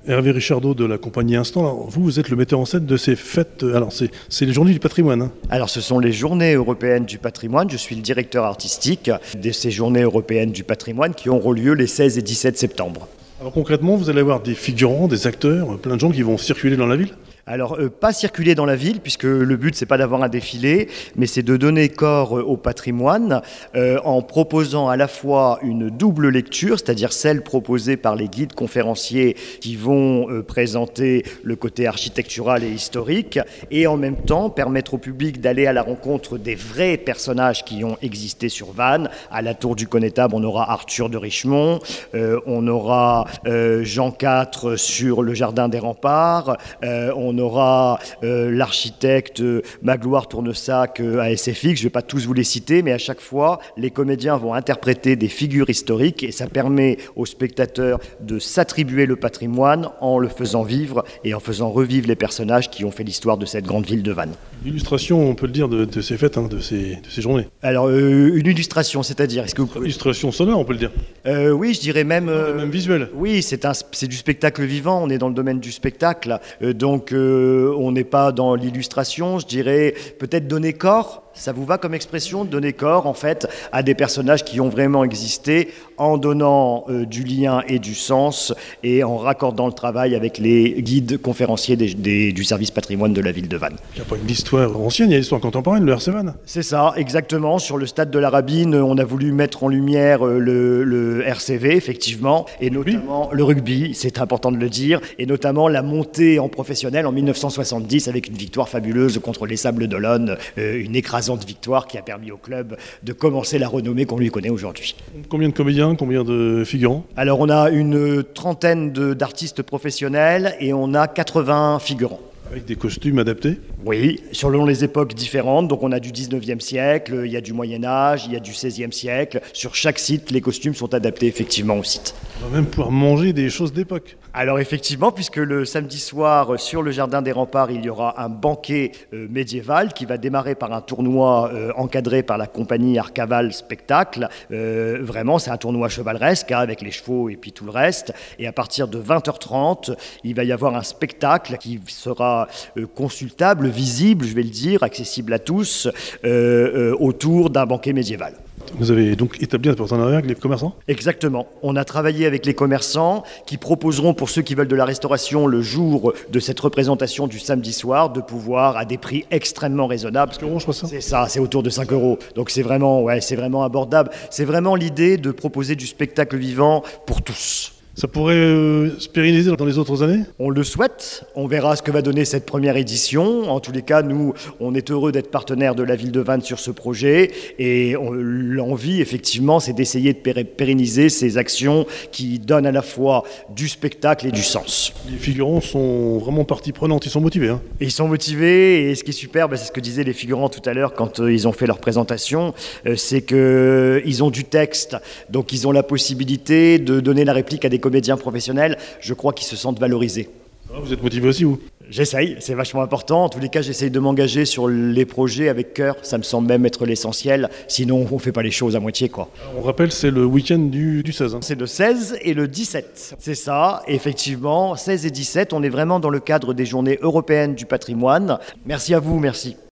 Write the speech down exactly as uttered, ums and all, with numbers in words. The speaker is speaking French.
Hervé Richardot de la compagnie Instant, alors, vous, vous êtes le metteur en scène de ces fêtes, alors c'est, c'est les Journées du patrimoine. Hein. Alors ce sont les Journées européennes du patrimoine, je suis le directeur artistique de ces Journées européennes du patrimoine qui auront lieu les seize et dix-sept septembre. Alors concrètement, vous allez avoir des figurants, des acteurs, plein de gens qui vont circuler dans la ville? Alors, euh, pas circuler dans la ville, puisque le but, c'est pas d'avoir un défilé, mais c'est de donner corps euh, au patrimoine euh, en proposant à la fois une double lecture, c'est-à-dire celle proposée par les guides conférenciers qui vont euh, présenter le côté architectural et historique, et en même temps permettre au public d'aller à la rencontre des vrais personnages qui ont existé sur Vannes. À la Tour du Connétable, on aura Arthur de Richemont, euh, on aura euh, Jean quatre sur le Jardin des Remparts, euh, on On aura euh, l'architecte euh, Magloire Tournesac euh, à S F X, je ne vais pas tous vous les citer, mais à chaque fois, les comédiens vont interpréter des figures historiques et ça permet aux spectateurs de s'attribuer le patrimoine en le faisant vivre et en faisant revivre les personnages qui ont fait l'histoire de cette grande ville de Vannes. L'illustration, on peut le dire, de, de ces fêtes, hein, de, ces, de ces journées. Alors, euh, une illustration, c'est-à-dire est-ce que vous pouvez... Illustration sonore, on peut le dire. Euh, oui, je dirais même... Euh, même visuel. Oui, c'est, un, c'est du spectacle vivant, on est dans le domaine du spectacle, euh, donc euh, on n'est pas dans l'illustration, je dirais peut-être donner corps. Ça vous va comme expression, donner corps en fait à des personnages qui ont vraiment existé en donnant euh, du lien et du sens et en raccordant le travail avec les guides conférenciers des, des, du service patrimoine de la ville de Vannes. Il n'y a pas une histoire ancienne, il y a l'histoire contemporaine, le R C Vannes. C'est ça, exactement. Sur le stade de la Rabine, on a voulu mettre en lumière euh, le, le R C V, effectivement, et notamment le rugby, c'est important de le dire, et notamment la montée en professionnel en dix-neuf cent soixante-dix avec une victoire fabuleuse contre les Sables d'Olonne, euh, une écrasante victoire qui a permis au club de commencer la renommée qu'on lui connaît aujourd'hui. Combien de comédiens, combien de figurants? Alors on a une trentaine de, d'artistes professionnels et on a quatre-vingts figurants. Avec des costumes adaptés? Oui, selon les époques différentes. Donc on a du dix-neuvième siècle, il y a du Moyen-Âge, il y a du seizième siècle. Sur chaque site, les costumes sont adaptés effectivement au site. On va même pouvoir manger des choses d'époque. Alors effectivement, puisque le samedi soir, sur le Jardin des Remparts, il y aura un banquet euh, médiéval qui va démarrer par un tournoi euh, encadré par la compagnie Arcaval Spectacle. Euh, vraiment, c'est un tournoi chevaleresque, hein, avec les chevaux et puis tout le reste. Et à partir de vingt heures trente, il va y avoir un spectacle qui sera euh, consultable, visible, je vais le dire, accessible à tous, euh, euh, autour d'un banquet médiéval. Vous avez donc établi un partenariat avec les commerçants? Exactement. On a travaillé avec les commerçants qui proposeront pour ceux qui veulent de la restauration le jour de cette représentation du samedi soir de pouvoir à des prix extrêmement raisonnables. cinq euros, je crois ça. C'est ça, c'est autour de cinq euros. Donc c'est vraiment, ouais, c'est vraiment abordable. C'est vraiment l'idée de proposer du spectacle vivant pour tous. Ça pourrait euh, se pérenniser dans les autres années? On le souhaite, on verra ce que va donner cette première édition. En tous les cas, nous, on est heureux d'être partenaire de la ville de Vannes sur ce projet et on, l'envie, effectivement, c'est d'essayer de pérenniser ces actions qui donnent à la fois du spectacle et du sens. Les figurants sont vraiment partie prenante, ils sont motivés. Hein. Et ils sont motivés et ce qui est super, bah, c'est ce que disaient les figurants tout à l'heure quand euh, ils ont fait leur présentation, euh, c'est qu'ils ont du texte, donc ils ont la possibilité de donner la réplique à des comédiens professionnels, je crois qu'ils se sentent valorisés. Vous êtes motivé aussi, vous? J'essaye, c'est vachement important. En tous les cas, j'essaye de m'engager sur les projets avec cœur. Ça me semble même être l'essentiel. Sinon, on ne fait pas les choses à moitié, quoi. On rappelle, c'est le week-end du, du seize. Hein. C'est le seize et le dix-sept. C'est ça, effectivement. seize et dix-sept, on est vraiment dans le cadre des Journées européennes du patrimoine. Merci à vous, merci.